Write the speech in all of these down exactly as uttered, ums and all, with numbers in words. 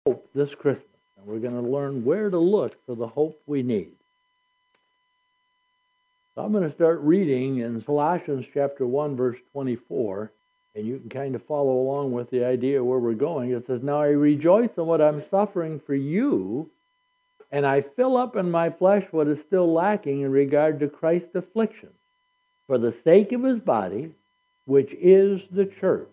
hope this Christmas, and we're going to learn where to look for the hope we need. So I'm going to start reading in Colossians chapter one, verse twenty-four, and you can kind of follow along with the idea where we're going. It says, "Now I rejoice in what I'm suffering for you, and I fill up in my flesh what is still lacking in regard to Christ's affliction, for the sake of his body, which is the church.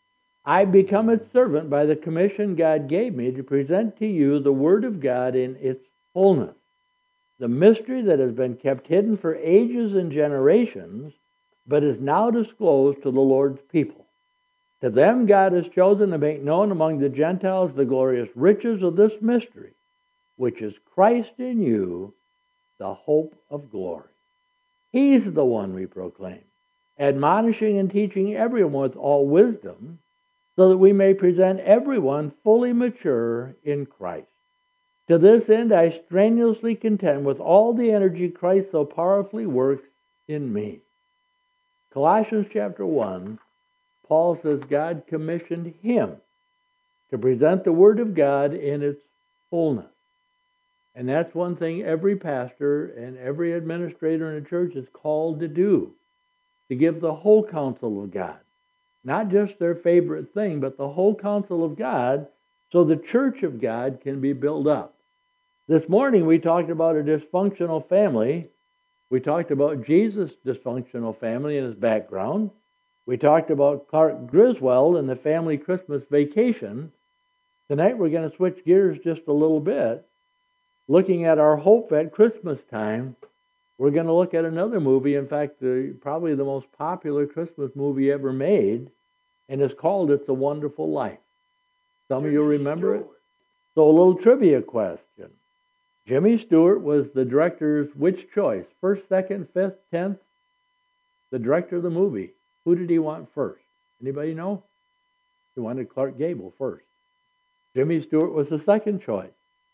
I become its servant by the commission God gave me to present to you the word of God in its fullness, the mystery that has been kept hidden for ages and generations, but is now disclosed to the Lord's people. To them God has chosen to make known among the Gentiles the glorious riches of this mystery, which is Christ in you, the hope of glory. He's the one we proclaim, admonishing and teaching everyone with all wisdom, so that we may present everyone fully mature in Christ. To this end I strenuously contend with all the energy Christ so powerfully works in me." Colossians chapter one, Paul says God commissioned him to present the Word of God in its fullness. And that's one thing every pastor and every administrator in a church is called to do, to give the whole counsel of God. Not just their favorite thing, but the whole counsel of God, so the church of God can be built up. This morning we talked about a dysfunctional family. We talked about Jesus' dysfunctional family and his background. We talked about Clark Griswold and the family Christmas vacation. Tonight we're going to switch gears just a little bit. Looking at our hope at Christmas time, we're going to look at another movie. In fact, the, probably the most popular Christmas movie ever made, and it's called It's a Wonderful Life. Some of you remember it? So a little trivia question. Jimmy Stewart was the director's which choice? First, second, fifth, tenth? The director of the movie. Who did he want first? Anybody know? He wanted Clark Gable first. Jimmy Stewart was the second choice.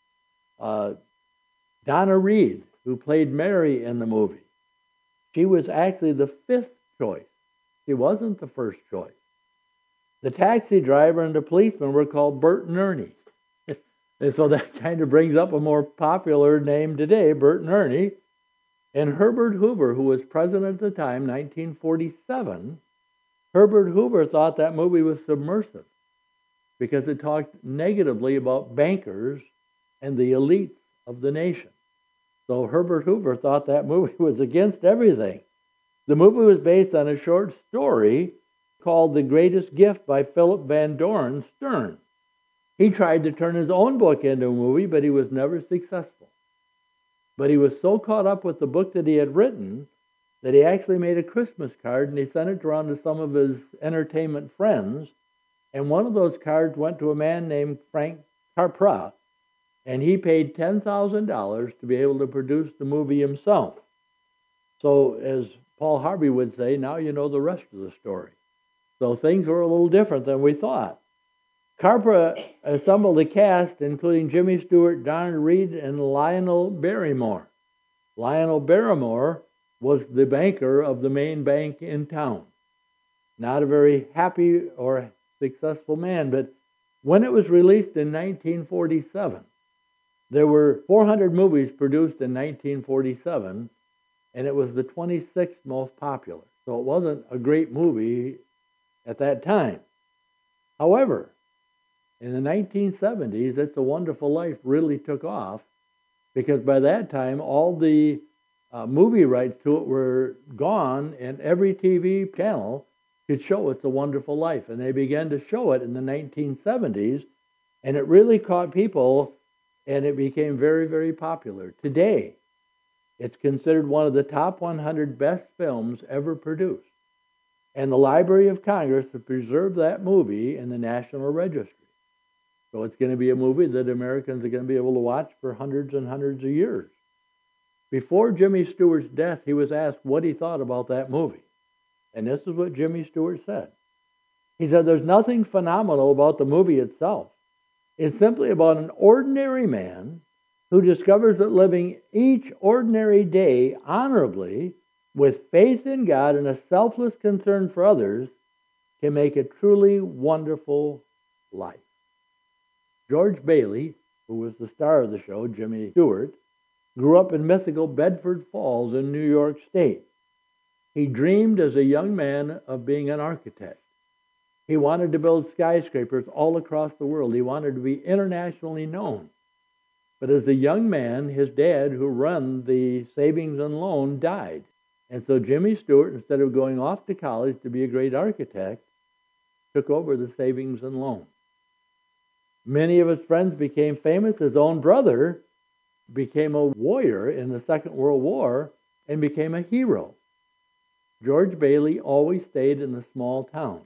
Uh, Donna Reed, who played Mary in the movie, she was actually the fifth choice. She wasn't the first choice. The taxi driver and the policeman were called Bert and Ernie. And so that kind of brings up a more popular name today, Bert and Ernie. And Herbert Hoover, who was president at the time, nineteen forty-seven, Herbert Hoover thought that movie was subversive because it talked negatively about bankers and the elites of the nation. So Herbert Hoover thought that movie was against everything. The movie was based on a short story called The Greatest Gift by Philip Van Doren Stern. He tried to turn his own book into a movie, but he was never successful. But he was so caught up with the book that he had written that he actually made a Christmas card and he sent it around to some of his entertainment friends. And one of those cards went to a man named Frank Capra, and he paid ten thousand dollars to be able to produce the movie himself. So as Paul Harvey would say, now you know the rest of the story. So things were a little different than we thought. Capra assembled a cast including Jimmy Stewart, Donna Reed, and Lionel Barrymore. Lionel Barrymore was the banker of the main bank in town. Not a very happy or successful man, but when it was released in nineteen forty-seven, there were four hundred movies produced in nineteen forty-seven, and it was the twenty-sixth most popular. So it wasn't a great movie at that time. However, in the nineteen seventies, It's a Wonderful Life really took off because by that time, all the uh, movie rights to it were gone, and every T V channel could show It's a Wonderful Life. And they began to show it in the nineteen seventies, and it really caught people, and it became very, very popular. Today, it's considered one of the top one hundred best films ever produced. And the Library of Congress has preserved that movie in the National Registry. So it's going to be a movie that Americans are going to be able to watch for hundreds and hundreds of years. Before Jimmy Stewart's death, he was asked what he thought about that movie. And this is what Jimmy Stewart said. He said, "There's nothing phenomenal about the movie itself. It's simply about an ordinary man who discovers that living each ordinary day honorably, with faith in God and a selfless concern for others, can make a truly wonderful life." George Bailey, who was the star of the show, Jimmy Stewart, grew up in mythical Bedford Falls in New York State. He dreamed as a young man of being an architect. He wanted to build skyscrapers all across the world. He wanted to be internationally known. But as a young man, his dad, who ran the savings and loan, died. And so Jimmy Stewart, instead of going off to college to be a great architect, took over the savings and loan. Many of his friends became famous. His own brother became a warrior in the Second World War and became a hero. George Bailey always stayed in the small town.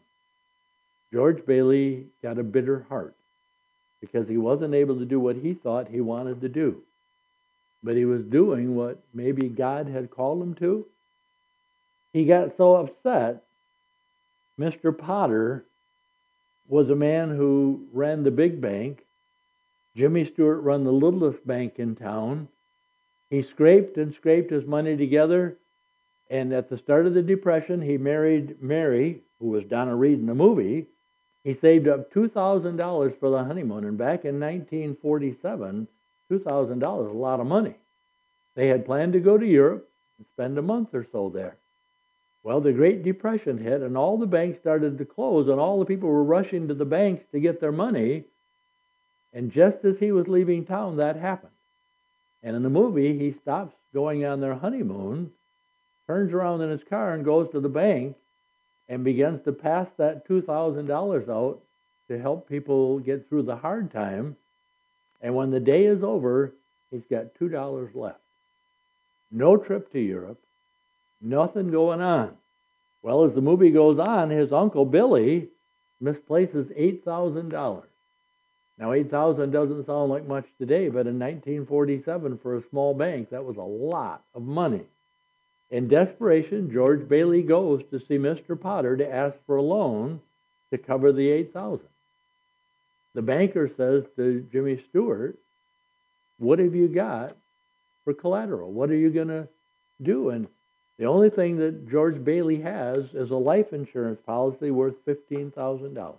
George Bailey got a bitter heart because he wasn't able to do what he thought he wanted to do. But he was doing what maybe God had called him to. He got so upset. Mister Potter was a man who ran the big bank. Jimmy Stewart ran the littlest bank in town. He scraped and scraped his money together, and at the start of the Depression, he married Mary, who was Donna Reed in the movie. He saved up two thousand dollars for the honeymoon, and back in nineteen forty-seven, two thousand dollars is a lot of money. They had planned to go to Europe and spend a month or so there. Well, the Great Depression hit, and all the banks started to close, and all the people were rushing to the banks to get their money. And just as he was leaving town, that happened. And in the movie, he stops going on their honeymoon, turns around in his car and goes to the bank and begins to pass that two thousand dollars out to help people get through the hard time. And when the day is over, he's got two dollars left. No trip to Europe. Nothing going on. Well, as the movie goes on, his uncle Billy misplaces eight thousand dollars. Now, eight thousand dollars doesn't sound like much today, but in nineteen forty-seven, for a small bank, that was a lot of money. In desperation, George Bailey goes to see Mister Potter to ask for a loan to cover the eight thousand dollars. The banker says to Jimmy Stewart, "What have you got for collateral? What are you going to do?" And the only thing that George Bailey has is a life insurance policy worth fifteen thousand dollars.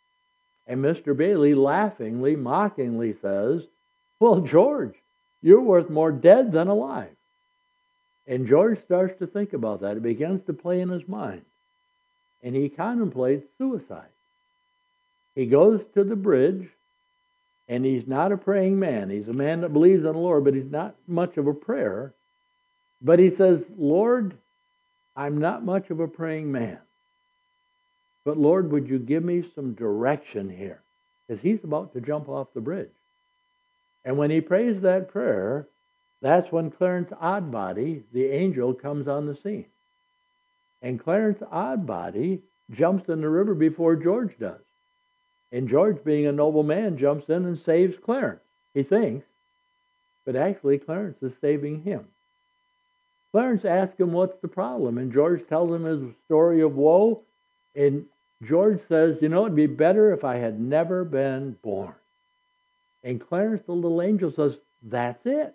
And Mister Bailey laughingly, mockingly says, "Well, George, you're worth more dead than alive." And George starts to think about that. It begins to play in his mind. And he contemplates suicide. He goes to the bridge, and he's not a praying man. He's a man that believes in the Lord, but he's not much of a prayer. But he says, "Lord, I'm not much of a praying man. But Lord, would you give me some direction here?" Because he's about to jump off the bridge. And when he prays that prayer, that's when Clarence Oddbody, the angel, comes on the scene. And Clarence Oddbody jumps in the river before George does. And George, being a noble man, jumps in and saves Clarence, he thinks. But actually, Clarence is saving him. Clarence asks him, "What's the problem?" And George tells him his story of woe. And George says, "You know, it'd be better if I had never been born." And Clarence, the little angel, says, "That's it.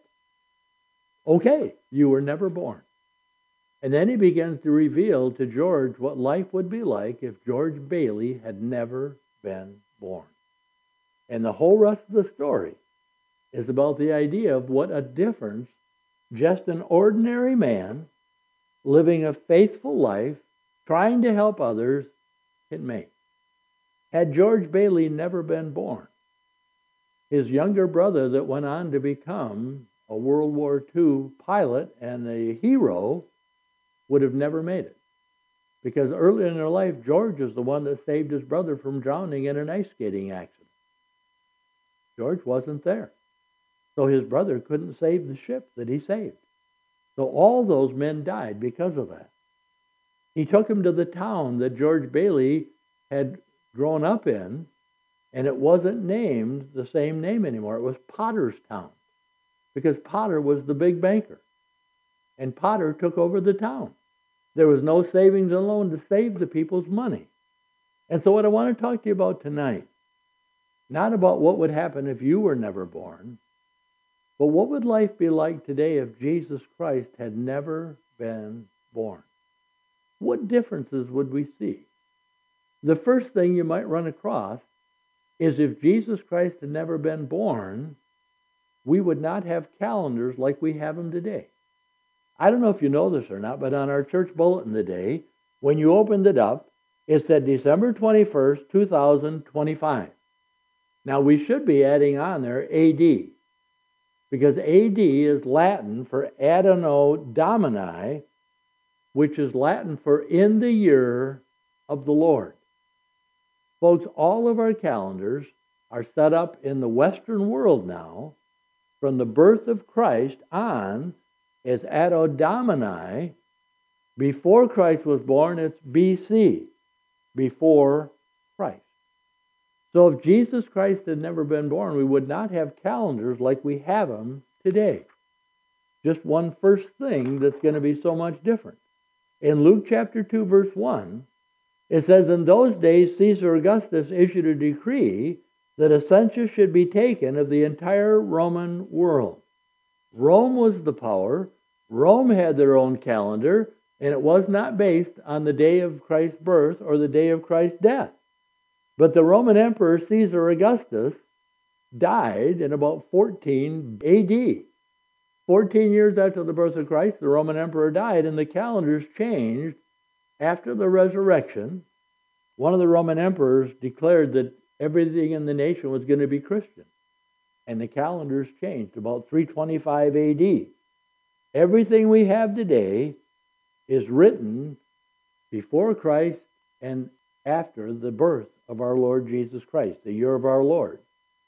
Okay, you were never born." And then he begins to reveal to George what life would be like if George Bailey had never been born. And the whole rest of the story is about the idea of what a difference just an ordinary man living a faithful life, trying to help others, can make. Had George Bailey never been born, his younger brother that went on to become a World War Two pilot and a hero would have never made it. Because early in their life, George is the one that saved his brother from drowning in an ice skating accident. George wasn't there. So his brother couldn't save the ship that he saved. So all those men died because of that. He took him to the town that George Bailey had grown up in, and it wasn't named the same name anymore. It was Potter's Town, because Potter was the big banker, and Potter took over the town. There was no savings and loan to save the people's money. And so what I want to talk to you about tonight, not about what would happen if you were never born, but what would life be like today if Jesus Christ had never been born? What differences would we see? The first thing you might run across is if Jesus Christ had never been born, we would not have calendars like we have them today. I don't know if you know this or not, but on our church bulletin today, when you opened it up, it said December twenty-first, two thousand twenty-five. Now, we should be adding on there A D, because A D is Latin for Anno Domini, which is Latin for in the year of the Lord. Folks, all of our calendars are set up in the Western world now, from the birth of Christ on, as Anno Domini. Before Christ was born, it's B C, before Christ. So if Jesus Christ had never been born, we would not have calendars like we have them today. Just one first thing that's going to be so much different. In Luke chapter two, verse one, it says, in those days Caesar Augustus issued a decree that a census should be taken of the entire Roman world. Rome was the power. Rome had their own calendar, and it was not based on the day of Christ's birth or the day of Christ's death. But the Roman Emperor Caesar Augustus died in about fourteen A D. fourteen years after the birth of Christ, the Roman Emperor died, and the calendars changed after the resurrection. One of the Roman emperors declared that everything in the nation was going to be Christian. And the calendars changed about three twenty-five A D. Everything we have today is written before Christ and after the birth of our Lord Jesus Christ, the year of our Lord.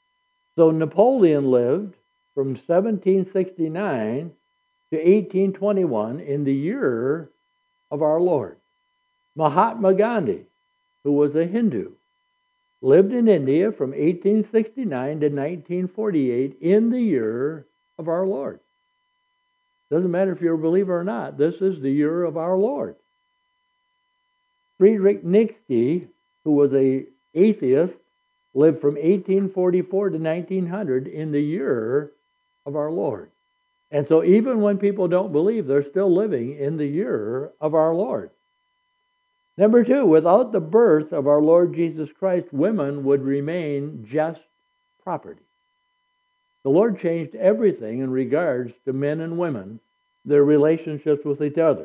So Napoleon lived from seventeen sixty-nine to eighteen twenty-one in the year of our Lord. Mahatma Gandhi, who was a Hindu, lived in India from eighteen sixty-nine to nineteen forty-eight in the year of our Lord. Doesn't matter if you're a believer or not, this is the year of our Lord. Friedrich Nietzsche, who was an atheist, lived from eighteen forty-four to nineteen hundred in the year of our Lord. And so even when people don't believe, they're still living in the year of our Lord. Number two, without the birth of our Lord Jesus Christ, women would remain just property. The Lord changed everything in regards to men and women, their relationships with each other.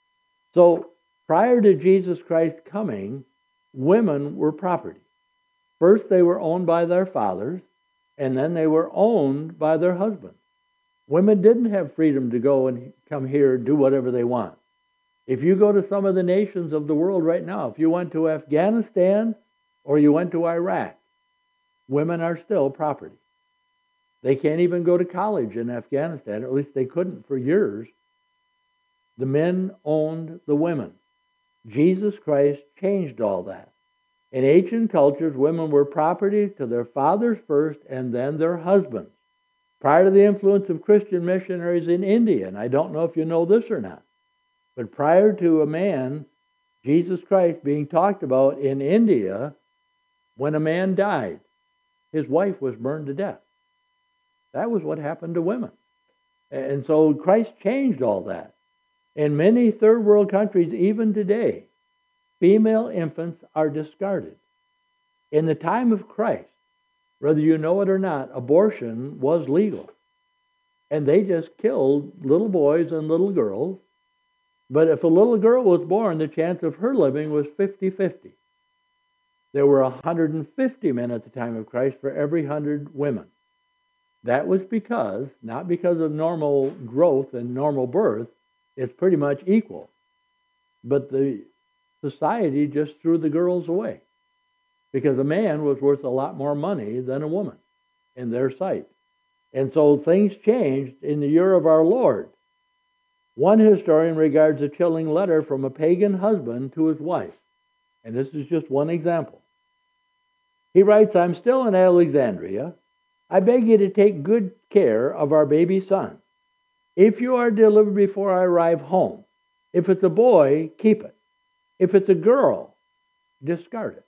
So prior to Jesus Christ coming, women were property. First, they were owned by their fathers, and then they were owned by their husbands. Women didn't have freedom to go and come here and do whatever they want. If you go to some of the nations of the world right now, if you went to Afghanistan or you went to Iraq, women are still property. They can't even go to college in Afghanistan, or at least they couldn't for years. The men owned the women. Jesus Christ changed all that. In ancient cultures, women were property to their fathers first and then their husbands. Prior to the influence of Christian missionaries in India, and I don't know if you know this or not, but prior to a man, Jesus Christ, being talked about in India, when a man died, his wife was burned to death. That was what happened to women. And so Christ changed all that. In many third world countries, even today, female infants are discarded. In the time of Christ, whether you know it or not, abortion was legal. And they just killed little boys and little girls. But if a little girl was born, the chance of her living was fifty-fifty. There were one hundred fifty men at the time of Christ for every one hundred women. That was because, not because of normal growth and normal birth, it's pretty much equal. But the society just threw the girls away because a man was worth a lot more money than a woman in their sight. And so things changed in the year of our Lord. One historian regards a chilling letter from a pagan husband to his wife. And this is just one example. He writes, I'm still in Alexandria. I beg you to take good care of our baby son. If you are delivered before I arrive home, if it's a boy, keep it. If it's a girl, discard it.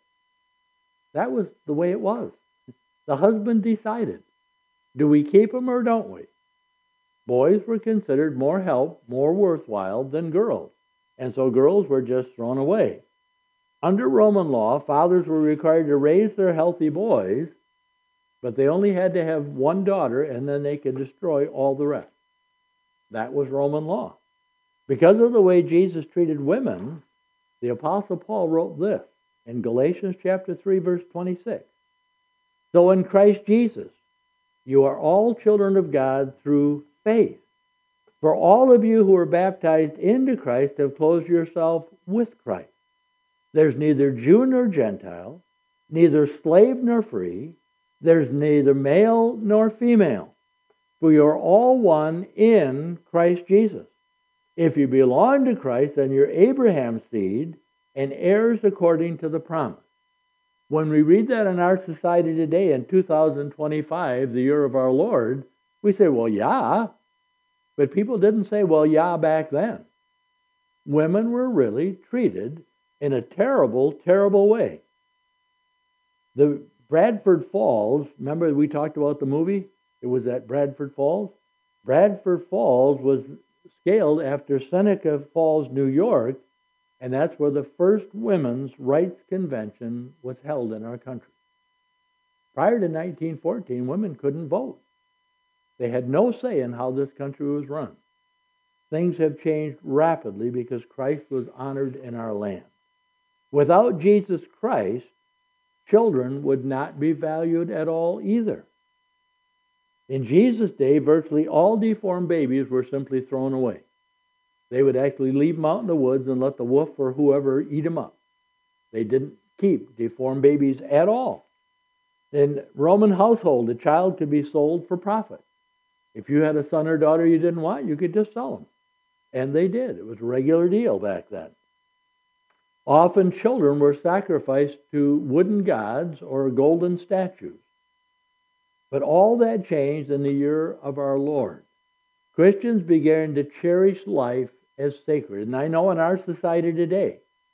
That was the way it was. The husband decided, do we keep him or don't we? Boys were considered more help, more worthwhile than girls. And so girls were just thrown away. Under Roman law, fathers were required to raise their healthy boys, but they only had to have one daughter, and then they could destroy all the rest. That was Roman law. Because of the way Jesus treated women, the Apostle Paul wrote this in Galatians chapter three, verse twenty-six. So in Christ Jesus, you are all children of God through faith. For all of you who are baptized into Christ have clothed yourself with Christ. There's neither Jew nor Gentile, neither slave nor free. There's neither male nor female. For you are all one in Christ Jesus. If you belong to Christ, then you're Abraham's seed and heirs according to the promise. When we read that in our society today in two thousand twenty-five, the year of our Lord, we say, well, yeah. But people didn't say, well, yeah, back then. Women were really treated in a terrible, terrible way. The Bradford Falls, remember we talked about the movie? It was at Bradford Falls. Bradford Falls was scaled after Seneca Falls, New York, and that's where the first women's rights convention was held in our country. Prior to nineteen fourteen, women couldn't vote. They had no say in how this country was run. Things have changed rapidly because Christ was honored in our land. Without Jesus Christ, children would not be valued at all either. In Jesus' day, virtually all deformed babies were simply thrown away. They would actually leave them out in the woods and let the wolf or whoever eat them up. They didn't keep deformed babies at all. In Roman household, a child could be sold for profit. If you had a son or daughter you didn't want, you could just sell them. And they did. It was a regular deal back then. Often children were sacrificed to wooden gods or golden statues. But all that changed in the year of our Lord. Christians began to cherish life as sacred. And I know in our society today,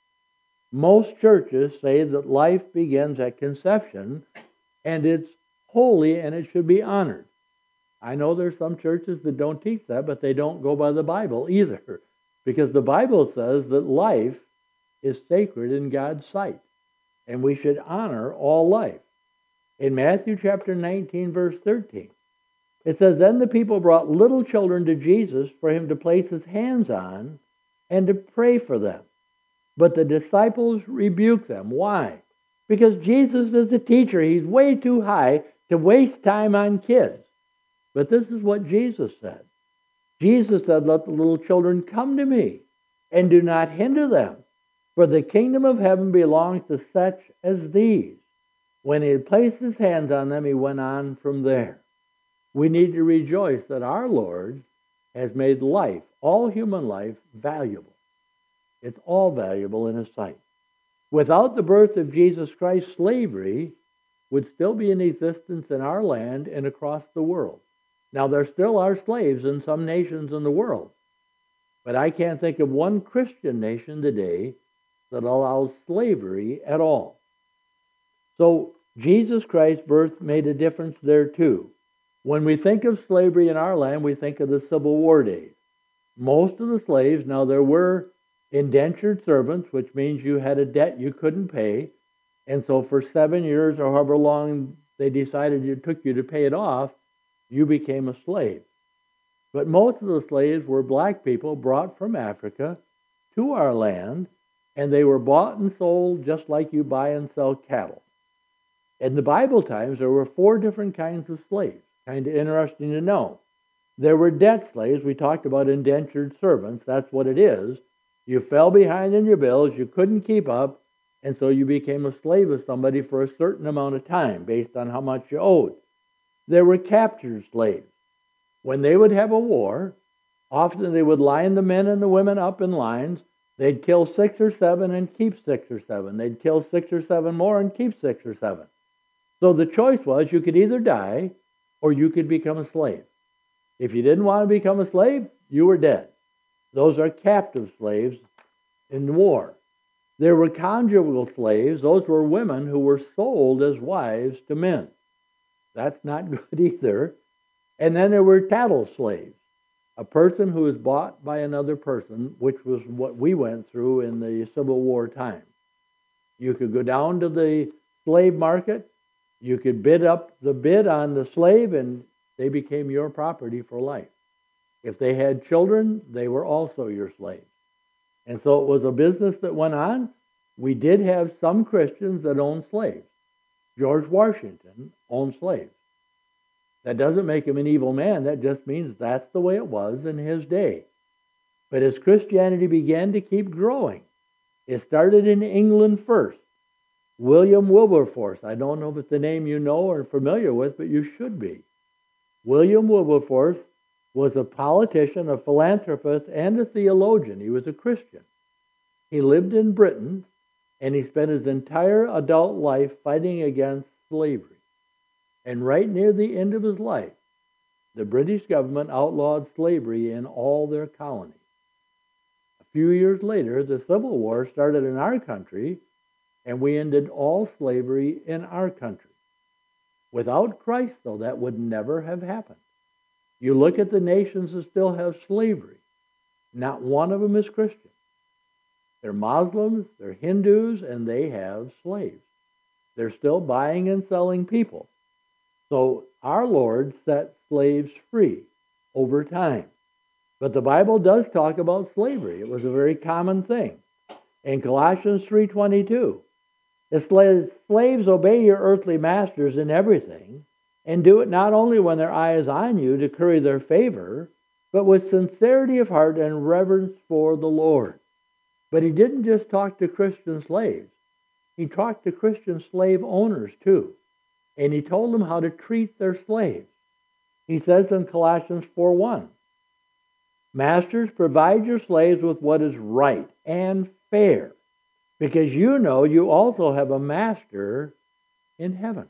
most churches say that life begins at conception and it's holy and it should be honored. I know there's some churches that don't teach that, but they don't go by the Bible either. Because the Bible says that life is sacred in God's sight. And we should honor all life. In Matthew chapter nineteen, verse thirteen, it says, Then the people brought little children to Jesus for him to place his hands on and to pray for them. But the disciples rebuked them. Why? Because Jesus is the teacher. He's way too high to waste time on kids. But this is what Jesus said. Jesus said, Let the little children come to me, and do not hinder them, for the kingdom of heaven belongs to such as these. When he had placed his hands on them, he went on from there. We need to rejoice that our Lord has made life, all human life, valuable. It's all valuable in his sight. Without the birth of Jesus Christ, slavery would still be in existence in our land and across the world. Now, there still are slaves in some nations in the world, but I can't think of one Christian nation today that allows slavery at all. So, Jesus Christ's birth made a difference there too. When we think of slavery in our land, we think of the Civil War days. Most of the slaves, now there were indentured servants, which means you had a debt you couldn't pay, and so for seven years or however long they decided it took you to pay it off, you became a slave. But most of the slaves were black people brought from Africa to our land, and they were bought and sold just like you buy and sell cattle. In the Bible times, there were four different kinds of slaves. Kind of interesting to know. There were debt slaves. We talked about indentured servants. That's what it is. You fell behind in your bills. You couldn't keep up. And so you became a slave of somebody for a certain amount of time based on how much you owed. There were captured slaves. When they would have a war, often they would line the men and the women up in lines. They'd kill six or seven and keep six or seven. They'd kill six or seven more and keep six or seven. So the choice was you could either die or you could become a slave. If you didn't want to become a slave, you were dead. Those are captive slaves in war. There were conjugal slaves. Those were women who were sold as wives to men. That's not good either. And then there were chattel slaves, a person who was bought by another person, which was what we went through in the Civil War time. You could go down to the slave market. You could bid up the bid on the slave, and they became your property for life. If they had children, they were also your slaves. And so it was a business that went on. We did have some Christians that owned slaves. George Washington owned slaves. That doesn't make him an evil man. That just means that's the way it was in his day. But as Christianity began to keep growing, it started in England first. William Wilberforce. I don't know if it's a name you know or familiar with, but you should be. William Wilberforce was a politician, a philanthropist, and a theologian. He was a Christian. He lived in Britain, and he spent his entire adult life fighting against slavery. And right near the end of his life, the British government outlawed slavery in all their colonies. A few years later, the Civil War started in our country, and we ended all slavery in our country. Without Christ, though, that would never have happened. You look at the nations that still have slavery. Not one of them is Christian. They're Muslims, they're Hindus, and they have slaves. They're still buying and selling people. So our Lord set slaves free over time. But the Bible does talk about slavery. It was a very common thing. In Colossians three twenty-two, it says, "Slaves, obey your earthly masters in everything, and do it not only when their eye is on you to curry their favor, but with sincerity of heart and reverence for the Lord." But he didn't just talk to Christian slaves. He talked to Christian slave owners too. And he told them how to treat their slaves. He says in Colossians four one, "Masters, provide your slaves with what is right and fair, because you know you also have a master in heaven."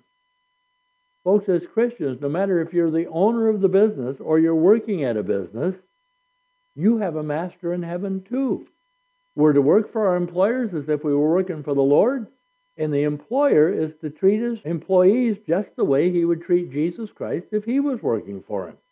Folks, as Christians, no matter if you're the owner of the business or you're working at a business, you have a master in heaven too. We're to work for our employers as if we were working for the Lord, and the employer is to treat his employees just the way he would treat Jesus Christ if he was working for him.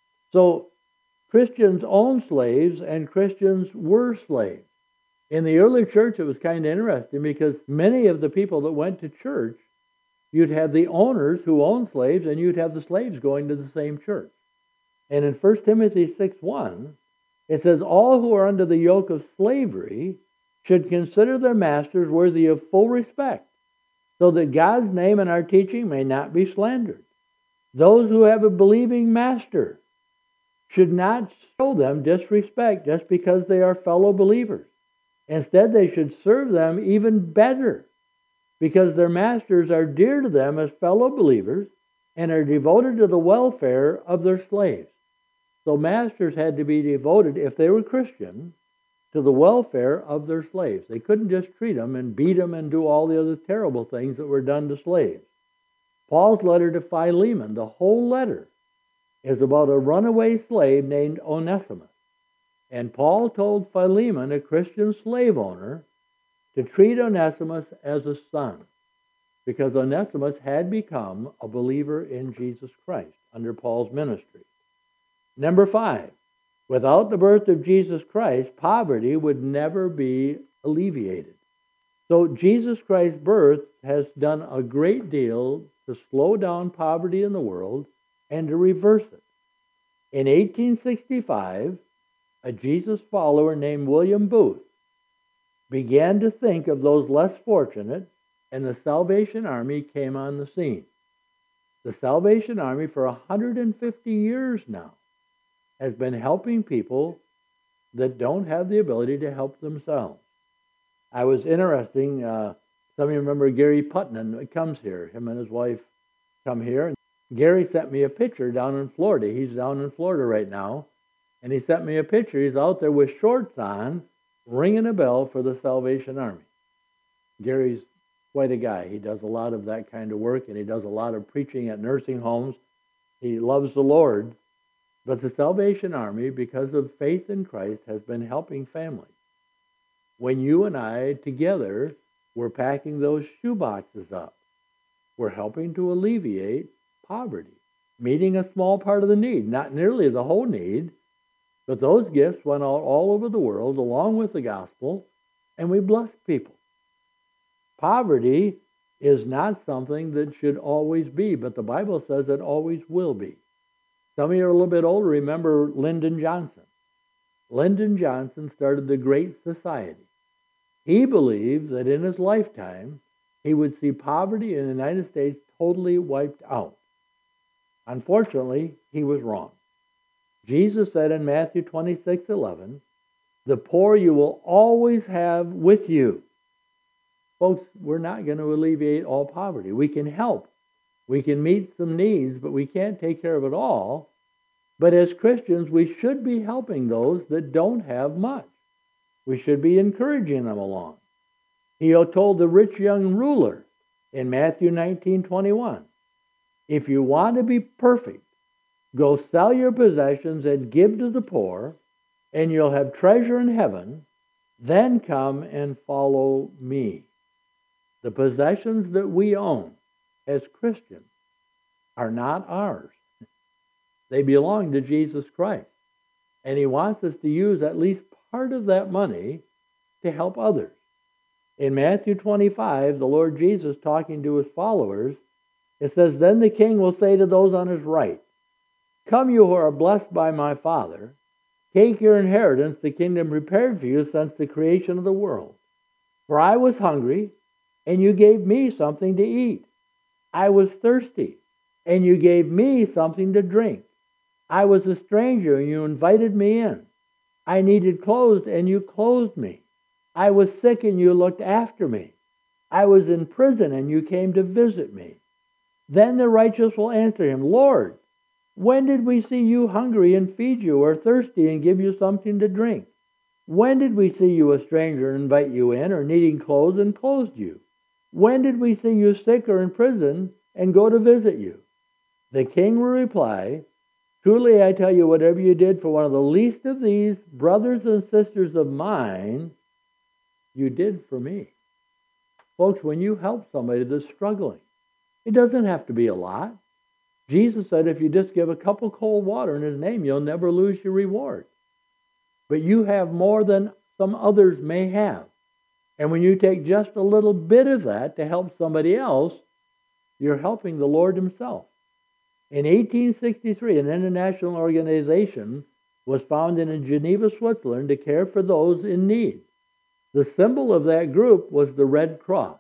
So Christians owned slaves, and Christians were slaves. In the early church, it was kind of interesting because many of the people that went to church, you'd have the owners who owned slaves, and you'd have the slaves going to the same church. And in First Timothy six one, it says, "All who are under the yoke of slavery should consider their masters worthy of full respect, so that God's name and our teaching may not be slandered. Those who have a believing master should not show them disrespect just because they are fellow believers. Instead, they should serve them even better, because their masters are dear to them as fellow believers and are devoted to the welfare of their slaves." So masters had to be devoted, if they were Christian, to the welfare of their slaves. They couldn't just treat them and beat them and do all the other terrible things that were done to slaves. Paul's letter to Philemon, the whole letter, is about a runaway slave named Onesimus. And Paul told Philemon, a Christian slave owner, to treat Onesimus as a son, because Onesimus had become a believer in Jesus Christ under Paul's ministry. Number five, without the birth of Jesus Christ, poverty would never be alleviated. So Jesus Christ's birth has done a great deal to slow down poverty in the world and to reverse it. In eighteen sixty-five, a Jesus follower named William Booth began to think of those less fortunate, and the Salvation Army came on the scene. The Salvation Army for one hundred fifty years now has been helping people that don't have the ability to help themselves. I was interesting, uh, some of you remember Gary Putnam that comes here. Him and his wife come here. And Gary sent me a picture down in Florida. He's down in Florida right now. And he sent me a picture. He's out there with shorts on, ringing a bell for the Salvation Army. Gary's quite a guy. He does a lot of that kind of work, and he does a lot of preaching at nursing homes. He loves the Lord. But the Salvation Army, because of faith in Christ, has been helping families. When you and I together were packing those shoe boxes up, we're helping to alleviate poverty, meeting a small part of the need, not nearly the whole need, but those gifts went out all over the world along with the gospel, and we blessed people. Poverty is not something that should always be, but the Bible says it always will be. Some of you are a little bit older, remember Lyndon Johnson. Lyndon Johnson started the Great Society. He believed that in his lifetime, he would see poverty in the United States totally wiped out. Unfortunately, he was wrong. Jesus said in Matthew twenty-six eleven, "The poor you will always have with you." Folks, we're not going to alleviate all poverty. We can help. We can meet some needs, but we can't take care of it all. But as Christians, we should be helping those that don't have much. We should be encouraging them along. He told the rich young ruler in Matthew nineteen twenty-one, "If you want to be perfect, go sell your possessions and give to the poor, and you'll have treasure in heaven. Then come and follow me." The possessions that we own as Christians are not ours. They belong to Jesus Christ. And he wants us to use at least part of that money to help others. In Matthew twenty-five, the Lord Jesus, talking to his followers, it says, "Then the king will say to those on his right, 'Come, you who are blessed by my Father, take your inheritance, the kingdom prepared for you since the creation of the world. For I was hungry, and you gave me something to eat. I was thirsty, and you gave me something to drink. I was a stranger, and you invited me in. I needed clothes, and you clothed me. I was sick, and you looked after me. I was in prison, and you came to visit me.' Then the righteous will answer him, 'Lord, when did we see you hungry and feed you, or thirsty and give you something to drink? When did we see you a stranger and invite you in, or needing clothes and clothed you? When did we see you sick or in prison and go to visit you?' The king will reply, 'Truly I tell you, whatever you did for one of the least of these brothers and sisters of mine, you did for me.'" Folks, when you help somebody that's struggling, it doesn't have to be a lot. Jesus said if you just give a cup of cold water in his name, you'll never lose your reward. But you have more than some others may have. And when you take just a little bit of that to help somebody else, you're helping the Lord himself. In eighteen sixty-three, an international organization was founded in Geneva, Switzerland, to care for those in need. The symbol of that group was the Red Cross.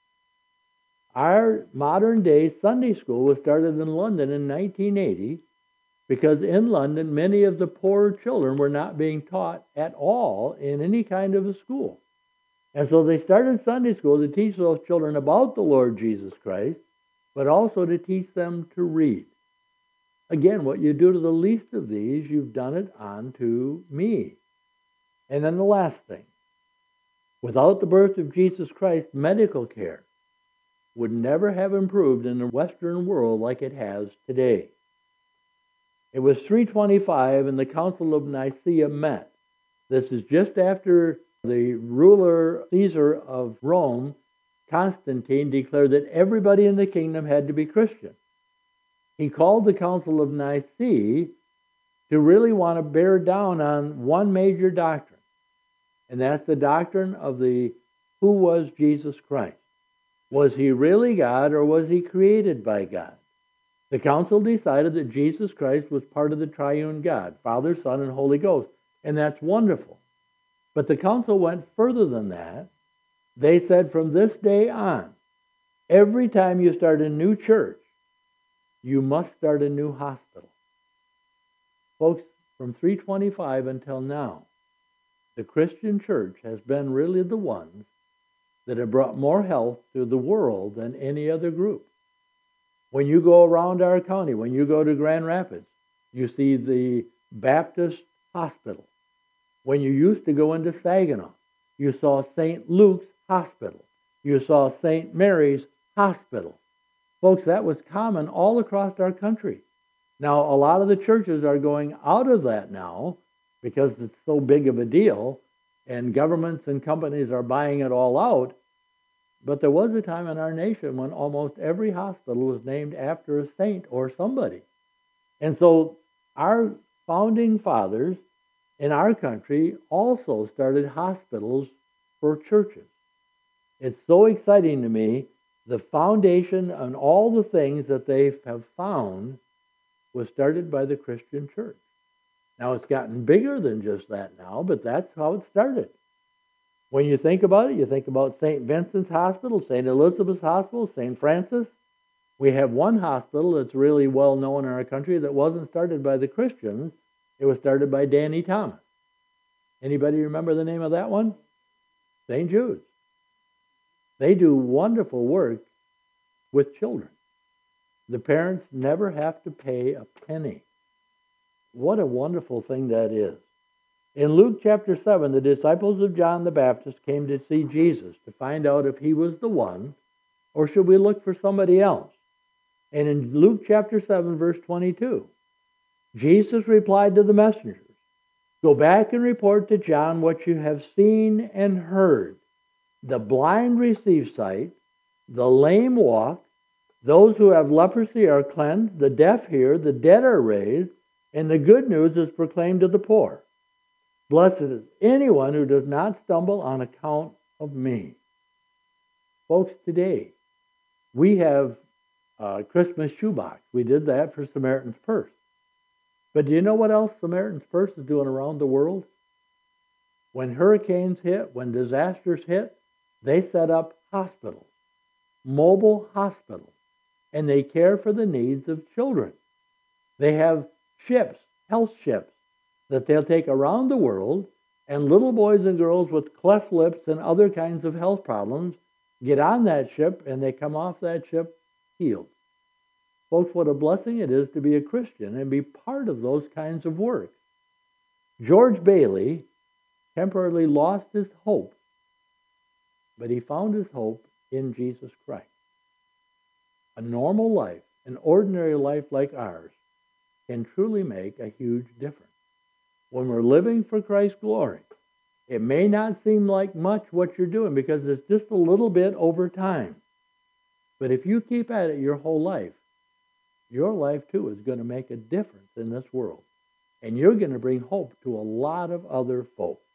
Our modern-day Sunday school was started in London in nineteen eighty because in London, many of the poorer children were not being taught at all in any kind of a school. And so they started Sunday school to teach those children about the Lord Jesus Christ, but also to teach them to read. Again, what you do to the least of these, you've done it unto me. And then the last thing. Without the birth of Jesus Christ, medical care would never have improved in the Western world like it has today. It was three twenty-five and the Council of Nicaea met. This is just after the ruler Caesar of Rome, Constantine, declared that everybody in the kingdom had to be Christian. He called the Council of Nicaea to really want to bear down on one major doctrine, and that's the doctrine of the who was Jesus Christ. Was he really God, or was he created by God? The council decided that Jesus Christ was part of the triune God, Father, Son, and Holy Ghost, and that's wonderful. But the council went further than that. They said from this day on, every time you start a new church, you must start a new hospital. Folks, from three twenty-five until now, the Christian church has been really the ones that have brought more health to the world than any other group. When you go around our county, when you go to Grand Rapids, you see the Baptist Hospital. When you used to go into Saginaw, you saw Saint Luke's Hospital. You saw Saint Mary's Hospital. Folks, that was common all across our country. Now, a lot of the churches are going out of that now because it's so big of a deal, and governments and companies are buying it all out. But there was a time in our nation when almost every hospital was named after a saint or somebody. And so our founding fathers in our country also started hospitals for churches. It's so exciting to me. The foundation and all the things that they have found was started by the Christian church. Now, it's gotten bigger than just that now, but that's how it started. When you think about it, you think about Saint Vincent's Hospital, Saint Elizabeth's Hospital, Saint Francis. We have one hospital that's really well known in our country that wasn't started by the Christians. It was started by Danny Thomas. Anybody remember the name of that one? Saint Jude's. They do wonderful work with children. The parents never have to pay a penny. What a wonderful thing that is. In Luke chapter seven, the disciples of John the Baptist came to see Jesus to find out if he was the one, or should we look for somebody else? And in Luke chapter seven, verse twenty-two, Jesus replied to the messengers, "Go back and report to John what you have seen and heard. The blind receive sight, the lame walk, those who have leprosy are cleansed, the deaf hear, the dead are raised, and the good news is proclaimed to the poor. Blessed is anyone who does not stumble on account of me." Folks, today we have a Christmas shoebox. We did that for Samaritan's Purse. But do you know what else Samaritan's Purse is doing around the world? When hurricanes hit, when disasters hit, they set up hospitals, mobile hospitals, and they care for the needs of children. They have ships, health ships, that they'll take around the world, and little boys and girls with cleft lips and other kinds of health problems get on that ship, and they come off that ship healed. Folks, what a blessing it is to be a Christian and be part of those kinds of work. George Bailey temporarily lost his hope, but he found his hope in Jesus Christ. A normal life, an ordinary life like ours, can truly make a huge difference. When we're living for Christ's glory, it may not seem like much what you're doing because it's just a little bit over time. But if you keep at it your whole life, your life too is going to make a difference in this world. And you're going to bring hope to a lot of other folks.